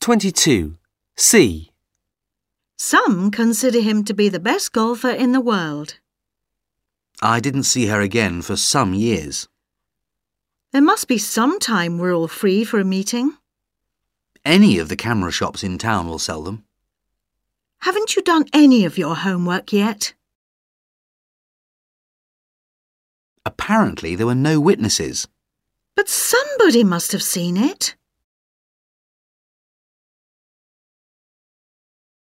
22. C. Some consider him to be the best golfer in the world. I didn't see her again for some years. There must be some time we're all free for a meeting. Any of the camera shops in town will sell them. Haven't you done any of your homework yet? Apparently there were no witnesses. But somebody must have seen it.